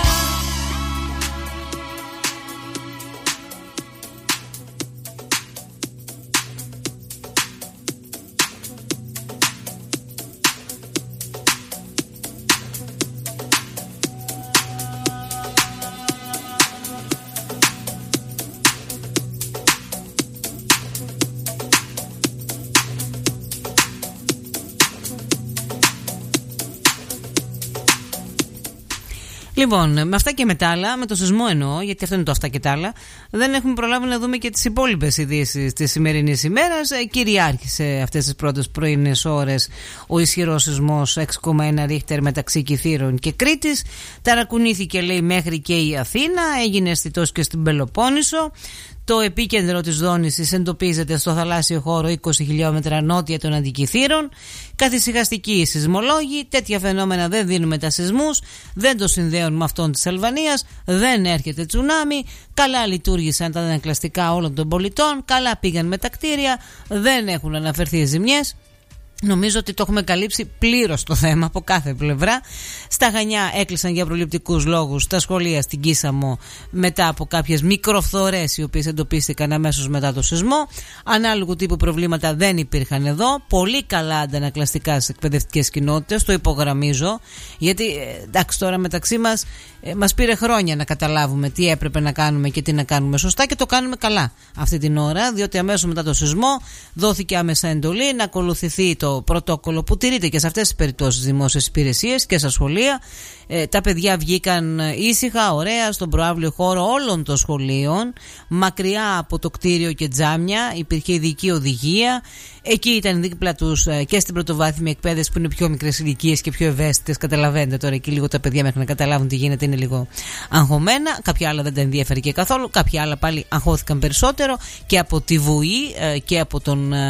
Λοιπόν, με αυτά και με τα άλλα, με το σεισμό εννοώ, γιατί αυτό είναι το αυτά και τα άλλα, δεν έχουμε προλάβει να δούμε και τις υπόλοιπες ειδήσεις της σημερινής ημέρας. Κυριάρχησε αυτές τις πρώτες πρωινές ώρες ο ισχυρός σεισμός 6,1 ρίχτερ μεταξύ Κιθήρων και Κρήτης. Ταρακουνήθηκε, λέει, μέχρι και η Αθήνα, έγινε αισθητός και στην Πελοπόννησο. Το επίκεντρο της δόνησης εντοπίζεται στο θαλάσσιο χώρο 20 χιλιόμετρα νότια των Αντικιθήρων. Καθησυχαστικοί οι σεισμολόγοι, τέτοια φαινόμενα δεν δίνουν τα σεισμούς, δεν το συνδέουν με αυτόν της Αλβανίας, δεν έρχεται τσουνάμι, καλά λειτουργήσαν τα ανακλαστικά όλων των πολιτών, καλά πήγαν με τα κτίρια, δεν έχουν αναφερθεί ζημιές. Νομίζω ότι το έχουμε καλύψει πλήρως το θέμα από κάθε πλευρά. Στα Χανιά έκλεισαν για προληπτικούς λόγους τα σχολεία στην Κίσαμο μετά από κάποιες μικροφθορές οι οποίες εντοπίστηκαν αμέσως μετά το σεισμό. Ανάλογου τύπου προβλήματα δεν υπήρχαν εδώ. Πολύ καλά αντανακλαστικά στις εκπαιδευτικές κοινότητες, το υπογραμμίζω, γιατί εντάξει, τώρα μεταξύ μας πήρε χρόνια να καταλάβουμε τι έπρεπε να κάνουμε και τι να κάνουμε σωστά, και το κάνουμε καλά αυτή την ώρα, διότι αμέσως μετά το σεισμό δόθηκε άμεσα εντολή να ακολουθηθεί το πρωτόκολλο που τηρείται και σε αυτές τις περιπτώσεις δημόσιες υπηρεσίες και στα σχολεία. Τα παιδιά βγήκαν ήσυχα, ωραία, στον προαύλιο χώρο όλων των σχολείων, μακριά από το κτίριο και τζάμια, υπήρχε ειδική οδηγία. Εκεί ήταν δίπλα τους και στην πρωτοβάθμια εκπαίδευση που είναι πιο μικρές ηλικίες και πιο ευαίσθητες. Καταλαβαίνετε τώρα εκεί λίγο τα παιδιά μέχρι να καταλάβουν τι γίνεται είναι λίγο αγχωμένα. Κάποια άλλα δεν τα ενδιαφέρει και καθόλου. Κάποια άλλα πάλι αγχώθηκαν περισσότερο και από τη βουή και από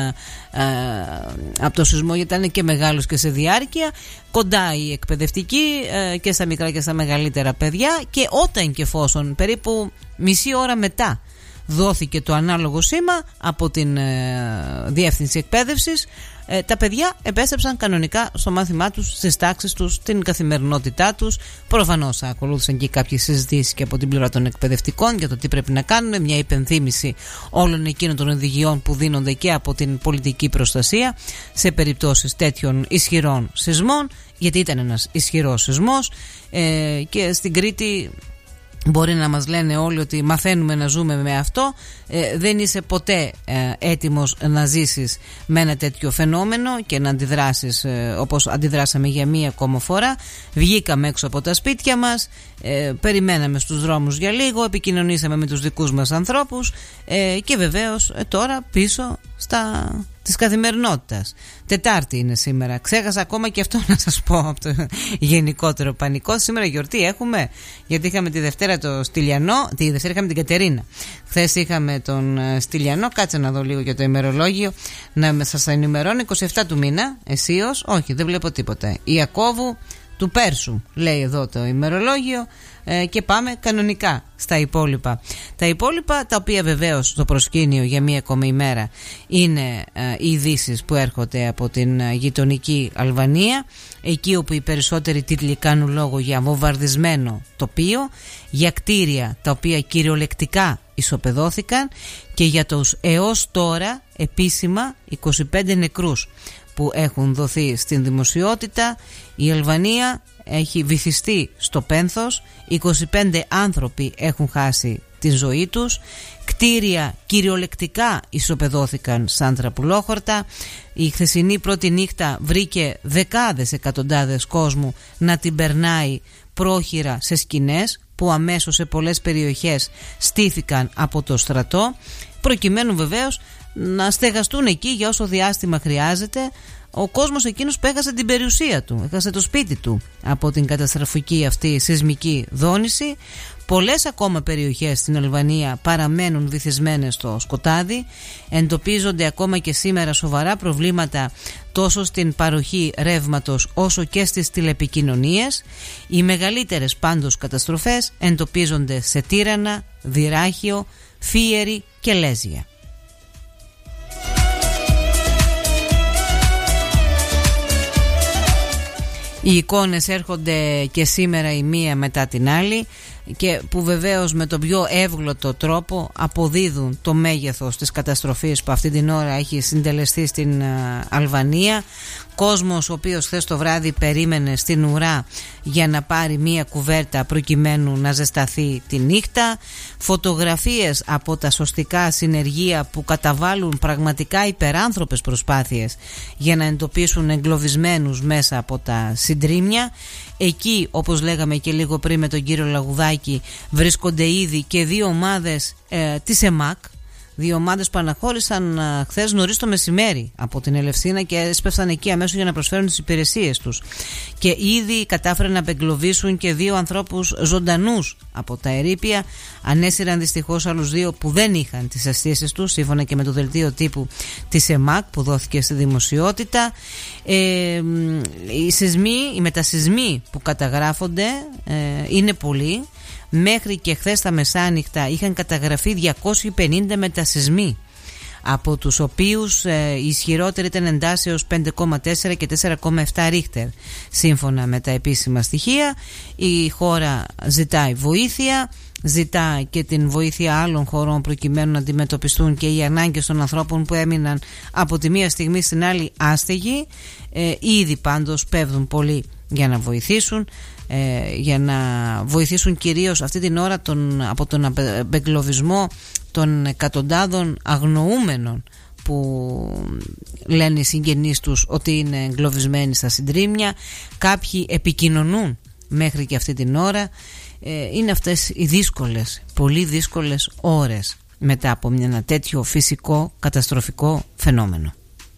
το σεισμό, γιατί ήταν και μεγάλος και σε διάρκεια. Κοντά οι εκπαιδευτικοί και στα μικρά και στα μεγαλύτερα παιδιά, και όταν και εφόσον περίπου μισή ώρα μετά δόθηκε το ανάλογο σήμα από την Διεύθυνση Εκπαίδευσης, τα παιδιά επέστρεψαν κανονικά στο μάθημά τους, στις τάξεις τους, στην καθημερινότητά τους. Προφανώς ακολούθησαν και κάποιες συζητήσεις και από την πλευρά των εκπαιδευτικών για το τι πρέπει να κάνουμε, μια υπενθύμηση όλων εκείνων των οδηγιών που δίνονται και από την πολιτική προστασία σε περιπτώσεις τέτοιων ισχυρών σεισμών, γιατί ήταν ένας ισχυρός σεισμός. Και στην Κρήτη Μπορεί να μας λένε όλοι ότι μαθαίνουμε να ζούμε με αυτό. Δεν είσαι ποτέ έτοιμος να ζήσεις με ένα τέτοιο φαινόμενο και να αντιδράσεις όπως αντιδράσαμε για μία ακόμα φορά. Βγήκαμε έξω από τα σπίτια μας, περιμέναμε στους δρόμους για λίγο, επικοινωνήσαμε με τους δικούς μας ανθρώπους και βεβαίως τώρα πίσω της καθημερινότητας. Τετάρτη είναι σήμερα. Ξέχασα ακόμα και αυτό να σας πω από το γενικότερο πανικό. Σήμερα γιορτή έχουμε, γιατί είχαμε τη Δευτέρα το Στυλιανό, τη Δευτέρα είχαμε την Κατερίνα. Χθες είχαμε τον Στυλιανό. Κάτσε να δω λίγο για το ημερολόγιο, να σας ενημερώνω. 27 του μήνα, Εσίος, όχι, δεν βλέπω τίποτα. Ιακώβου του Πέρσου, λέει εδώ το ημερολόγιο. Και πάμε κανονικά στα υπόλοιπα. Τα υπόλοιπα, τα οποία βεβαίως στο προσκήνιο για μία ακόμα ημέρα είναι οι ειδήσεις που έρχονται από την γειτονική Αλβανία, εκεί όπου οι περισσότεροι τίτλοι κάνουν λόγο για βομβαρδισμένο τοπίο, για κτίρια τα οποία κυριολεκτικά ισοπεδώθηκαν και για τους έως τώρα επίσημα 25 νεκρούς που έχουν δοθεί στην δημοσιότητα. Η Αλβανία έχει βυθιστεί στο πένθος, 25 άνθρωποι έχουν χάσει την ζωή τους, κτίρια κυριολεκτικά ισοπεδώθηκαν σαν τραπουλόχορτα. Η χθεσινή πρώτη νύχτα βρήκε δεκάδες εκατοντάδες κόσμου να την περνάει πρόχειρα σε σκηνές που αμέσως σε πολλές περιοχές στήθηκαν από το στρατό, προκειμένου βεβαίως να στεγαστούν εκεί για όσο διάστημα χρειάζεται ο κόσμος εκείνος που έχασε την περιουσία του, έχασε το σπίτι του από την καταστροφική αυτή σεισμική δόνηση. Πολλές ακόμα περιοχές στην Αλβανία παραμένουν βυθισμένες στο σκοτάδι. Εντοπίζονται ακόμα και σήμερα σοβαρά προβλήματα τόσο στην παροχή ρεύματος όσο και στις τηλεπικοινωνίες. Οι μεγαλύτερες πάντως καταστροφές εντοπίζονται σε Τύρανα, Δυράχιο, Φίερη και Λέζια. Οι εικόνες έρχονται και σήμερα η μία μετά την άλλη και που βεβαίως με τον πιο εύγλωτο τρόπο αποδίδουν το μέγεθος της καταστροφής που αυτή την ώρα έχει συντελεστεί στην Αλβανία. Κόσμος ο οποίος χθες το βράδυ περίμενε στην ουρά για να πάρει μία κουβέρτα προκειμένου να ζεσταθεί τη νύχτα. Φωτογραφίες από τα σωστικά συνεργεία που καταβάλουν πραγματικά υπεράνθρωπες προσπάθειες για να εντοπίσουν εγκλωβισμένους μέσα από τα συντρίμμια. Εκεί, όπως λέγαμε και λίγο πριν με τον κύριο Λαγουδάκη, βρίσκονται ήδη και δύο ομάδες της ΕΜΑΚ. Δύο ομάδες που αναχώρησαν χθες νωρίς το μεσημέρι από την Ελευσίνα και έσπευσαν εκεί αμέσως για να προσφέρουν τις υπηρεσίες τους. Και ήδη κατάφεραν να απεγκλωβίσουν και δύο ανθρώπους ζωντανούς από τα ερείπια. Ανέσυραν δυστυχώς άλλους δύο που δεν είχαν τις αισθήσεις τους, σύμφωνα και με το δελτίο τύπου της ΕΜΑΚ που δόθηκε στη δημοσιότητα. Οι μετασυσμοί που καταγράφονται είναι πολλοί. Μέχρι και χθες τα μεσάνυχτα είχαν καταγραφεί 250 μετασυσμοί, από τους οποίους οι ισχυρότεροι ήταν εντάσεως 5,4 και 4,7 ρίχτερ. Σύμφωνα με τα επίσημα στοιχεία, η χώρα ζητάει βοήθεια, ζητά και την βοήθεια άλλων χωρών προκειμένου να αντιμετωπιστούν και οι ανάγκες των ανθρώπων που έμειναν από τη μία στιγμή στην άλλη άστεγοι. Ήδη πάντως πέφτουν πολλοί για να βοηθήσουν, για να βοηθήσουν κυρίως αυτή την ώρα από τον απεγκλωβισμό των εκατοντάδων αγνοούμενων που λένε οι συγγενείς τους ότι είναι εγκλωβισμένοι στα συντρίμμια. Κάποιοι επικοινωνούν μέχρι και αυτή την ώρα. Είναι αυτές οι δύσκολες, πολύ δύσκολες ώρες μετά από ένα τέτοιο φυσικό καταστροφικό φαινόμενο.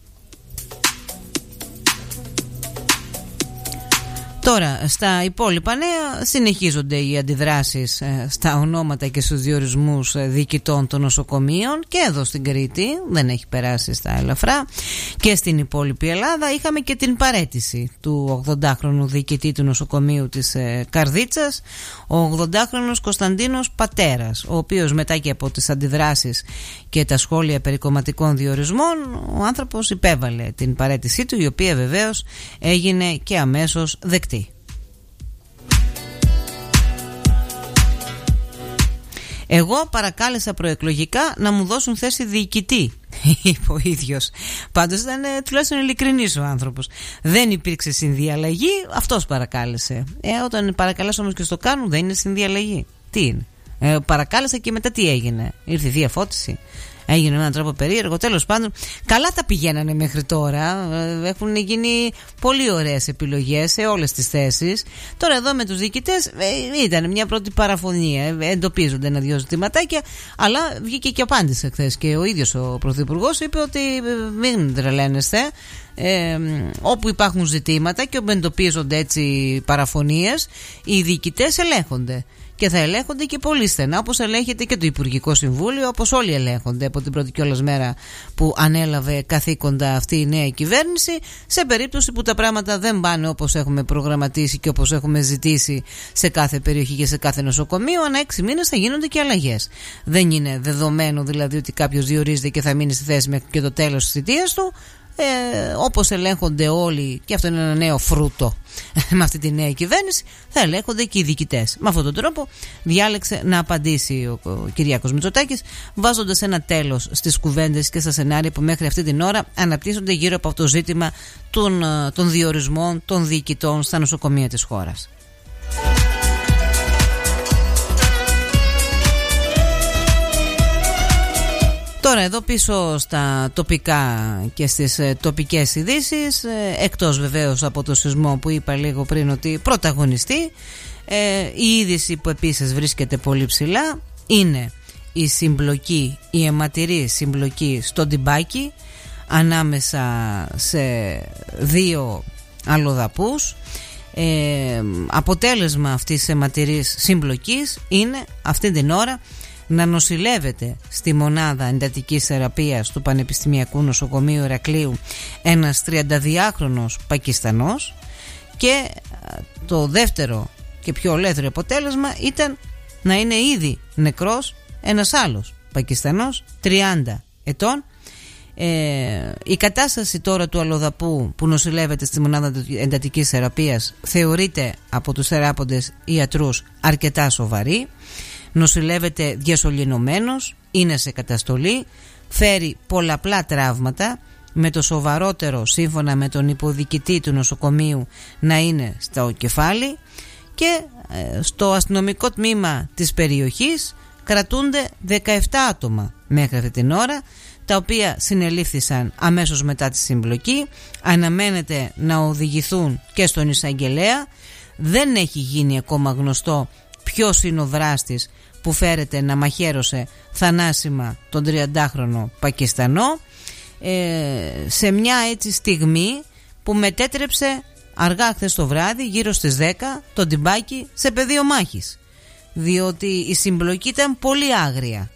Τώρα, στα υπόλοιπα νέα συνεχίζονται οι αντιδράσεις στα ονόματα και στους διορισμούς διοικητών των νοσοκομείων και εδώ στην Κρήτη, δεν έχει περάσει στα ελαφρά, και στην υπόλοιπη Ελλάδα. Είχαμε και την παραίτηση του 80χρονου διοικητή του νοσοκομείου της Καρδίτσας, ο 80χρονος Κωνσταντίνος Πατέρας, ο οποίος μετά και από τις αντιδράσεις και τα σχόλια περί κομματικών διορισμών, ο άνθρωπος υπέβαλε την παραίτησή του, η οποία βεβαίως έγινε και αμέσως δεκτή. Εγώ παρακάλεσα προεκλογικά να μου δώσουν θέση διοικητή, είπε ο ίδιος. Πάντως ήταν τουλάχιστον ειλικρινής ο άνθρωπος. Δεν υπήρξε συνδιαλλαγή, αυτός παρακάλεσε. Όταν παρακαλάς όμως και στο κάνουν, δεν είναι συνδιαλλαγή. Τι είναι? Παρακάλεσα και μετά τι έγινε? Ήρθε η διαφώτιση? Έγινε με έναν τρόπο περίεργο. Τέλος πάντων, καλά τα πηγαίνανε μέχρι τώρα. Έχουν γίνει πολύ ωραίες επιλογές σε όλες τις θέσεις. Τώρα εδώ με τους διοικητές ήταν μια πρώτη παραφωνία. Εντοπίζονται ένα-δυο ζητηματάκια, αλλά βγήκε και απάντησε χθες. Και ο ίδιος ο Πρωθυπουργός είπε ότι μην τρελαίνεστε. Όπου υπάρχουν ζητήματα και όπου εντοπίζονται έτσι παραφωνίες, οι διοικητές ελέγχονται. Και θα ελέγχονται και πολύ στενά, όπως ελέγχεται και το Υπουργικό Συμβούλιο, όπως όλοι ελέγχονται από την πρώτη κιόλας μέρα που ανέλαβε καθήκοντα αυτή η νέα κυβέρνηση. Σε περίπτωση που τα πράγματα δεν πάνε όπως έχουμε προγραμματίσει και όπως έχουμε ζητήσει σε κάθε περιοχή και σε κάθε νοσοκομείο, ανά 6 μήνες θα γίνονται και αλλαγές. Δεν είναι δεδομένο δηλαδή ότι κάποιος διορίζεται και θα μείνει στη θέση μέχρι και το τέλος της θητείας του. Όπως ελέγχονται όλοι, και αυτό είναι ένα νέο φρούτο με αυτή τη νέα κυβέρνηση, θα ελέγχονται και οι διοικητές. Με αυτόν τον τρόπο διάλεξε να απαντήσει ο Κυριάκος Μητσοτάκης, βάζοντας ένα τέλος στις κουβέντες και στα σενάρια που μέχρι αυτή την ώρα αναπτύσσονται γύρω από το ζήτημα των διορισμών των διοικητών στα νοσοκομεία της χώρας. Τώρα εδώ πίσω στα τοπικά και στις τοπικές ειδήσεις, εκτός βεβαίως από το σεισμό που είπα λίγο πριν ότι πρωταγωνιστεί, η είδηση που επίσης βρίσκεται πολύ ψηλά είναι η συμπλοκή, η αιματηρή συμπλοκή στο Τιμπάκι ανάμεσα σε 2 αλλοδαπούς. Αποτέλεσμα αυτής της αιματηρής συμπλοκής είναι αυτή την ώρα να νοσηλεύεται στη μονάδα εντατικής θεραπείας του Πανεπιστημιακού Νοσοκομείου Ηρακλείου ένας 32χρονος Πακιστανός, και το δεύτερο και πιο ολέθριο αποτέλεσμα ήταν να είναι ήδη νεκρός ένας άλλος Πακιστανός 30 ετών. Η κατάσταση τώρα του αλλοδαπού που νοσηλεύεται στη μονάδα εντατικής θεραπείας θεωρείται από τους θεράποντες ιατρούς αρκετά σοβαρή. Νοσηλεύεται διασωληνωμένος, είναι σε καταστολή, φέρει πολλαπλά τραύματα, με το σοβαρότερο σύμφωνα με τον υποδιοικητή του νοσοκομείου να είναι στο κεφάλι, και στο αστυνομικό τμήμα της περιοχής κρατούνται 17 άτομα μέχρι αυτή την ώρα, τα οποία συνελήφθησαν αμέσως μετά τη συμπλοκή. Αναμένεται να οδηγηθούν και στον εισαγγελέα. Δεν έχει γίνει ακόμα γνωστό ποιος είναι ο δράστης που φέρεται να μαχαίρωσε θανάσιμα τον 30χρονο Πακιστανό, σε μια έτσι στιγμή που μετέτρεψε αργά χθες το βράδυ, γύρω στις 10, τον Τιμπάκι σε πεδίο μάχης, διότι η συμπλοκή ήταν πολύ άγρια.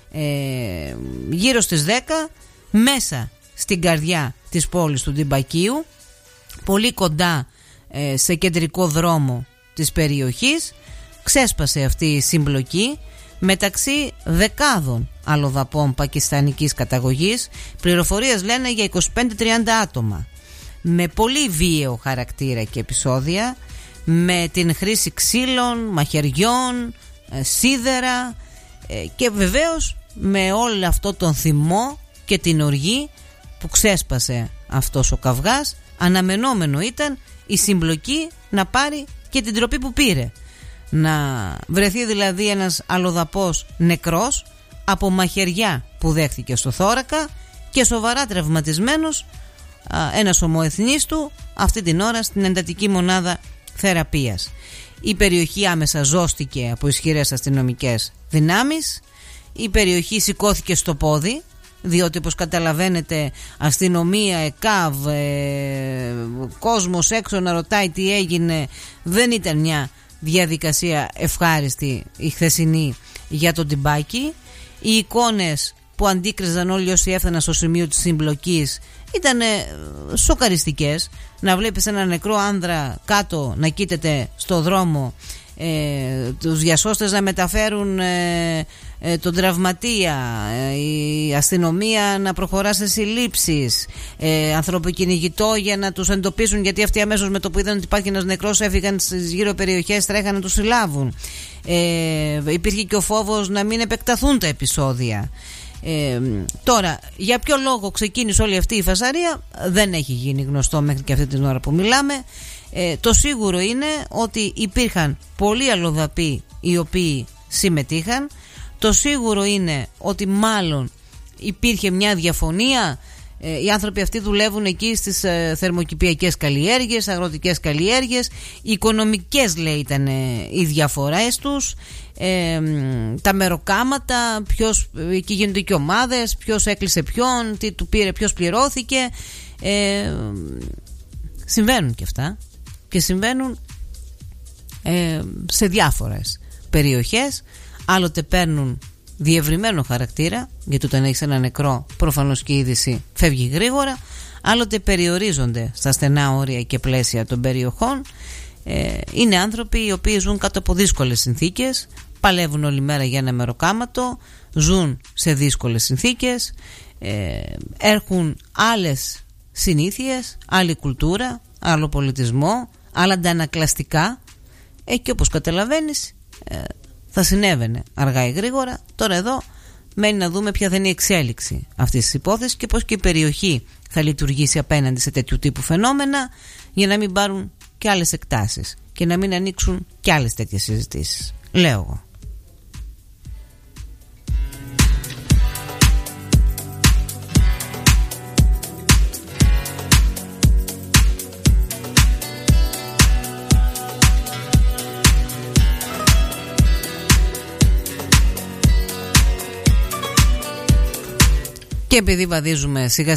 Γύρω στις 10, μέσα στην καρδιά της πόλης του Τιμπακίου, πολύ κοντά σε κεντρικό δρόμο της περιοχής, ξέσπασε αυτή η συμπλοκή μεταξύ δεκάδων αλλοδαπών πακιστανικής καταγωγής. Πληροφορίες λένε για 25-30 άτομα, με πολύ βίαιο χαρακτήρα και επεισόδια, με την χρήση ξύλων, μαχαιριών, σίδερα, και βεβαίως με όλο αυτό τον θυμό και την οργή που ξέσπασε αυτός ο καυγάς. Αναμενόμενο ήταν η συμπλοκή να πάρει και την τροπή που πήρε, να βρεθεί δηλαδή ένας αλλοδαπός νεκρός από μαχαιριά που δέχθηκε στο θώρακα, και σοβαρά τραυματισμένος ένας ομοεθνής του αυτή την ώρα στην εντατική μονάδα θεραπείας. Η περιοχή άμεσα ζώστηκε από ισχυρές αστυνομικές δυνάμεις. Η περιοχή σηκώθηκε στο πόδι, διότι όπως καταλαβαίνετε αστυνομία, ΕΚΑΒ, κόσμος έξω να ρωτάει τι έγινε, δεν ήταν μια διαδικασία ευχάριστη η χθεσινή για τον Τιμπάκι. Οι εικόνες που αντίκριζαν όλοι όσοι έφταναν στο σημείο της συμπλοκής ήταν σοκαριστικές. Να βλέπεις ένα νεκρό άνδρα κάτω να κοίταται στο δρόμο, τους διασώστες να μεταφέρουν τον τραυματία, η αστυνομία να προχωρά σε συλλήψεις, ανθρωποκυνηγητό για να τους εντοπίσουν, γιατί αυτοί αμέσως με το που είδαν ότι υπάρχει ένας νεκρός έφυγαν στις γύρω περιοχές, τρέχαν να τους συλλάβουν. Υπήρχε και ο φόβος να μην επεκταθούν τα επεισόδια. Τώρα, για ποιο λόγο ξεκίνησε όλη αυτή η φασαρία δεν έχει γίνει γνωστό μέχρι και αυτή την ώρα που μιλάμε. Το σίγουρο είναι ότι υπήρχαν πολλοί αλλοδαποί οι οποίοι συμμετείχαν. Το σίγουρο είναι ότι μάλλον υπήρχε μια διαφωνία. Οι άνθρωποι αυτοί δουλεύουν εκεί στις θερμοκηπιακές καλλιέργειες, αγροτικές καλλιέργειες. Οι οικονομικές, λέει, ήταν οι διαφορές τους. Τα μεροκάματα, εκεί γίνονται και ομάδες, ποιος έκλεισε ποιον, τι του πήρε, ποιος πληρώθηκε. Συμβαίνουν και αυτά, και συμβαίνουν σε διάφορες περιοχές. Άλλοτε παίρνουν διευρυμένο χαρακτήρα, γιατί όταν έχεις ένα νεκρό προφανώς και η είδηση φεύγει γρήγορα. Άλλοτε περιορίζονται στα στενά όρια και πλαίσια των περιοχών. Είναι άνθρωποι οι οποίοι ζουν κάτω από δύσκολες συνθήκες, παλεύουν όλη μέρα για ένα μεροκάματο, ζουν σε δύσκολες συνθήκες, έχουν άλλες συνήθειες, άλλη κουλτούρα, άλλο πολιτισμό, άλλα αντανακλαστικά, και όπως καταλαβαίνεις θα συνέβαινε αργά ή γρήγορα. Τώρα εδώ μένει να δούμε ποια θα είναι η εξέλιξη αυτής της υπόθεσης και πώς και η περιοχή θα λειτουργήσει απέναντι σε τέτοιου τύπου φαινόμενα, για να μην πάρουν και άλλες εκτάσεις και να μην ανοίξουν και άλλες τέτοιες συζητήσεις, λέω εγώ. Και επειδή βαδίζουμε σιγά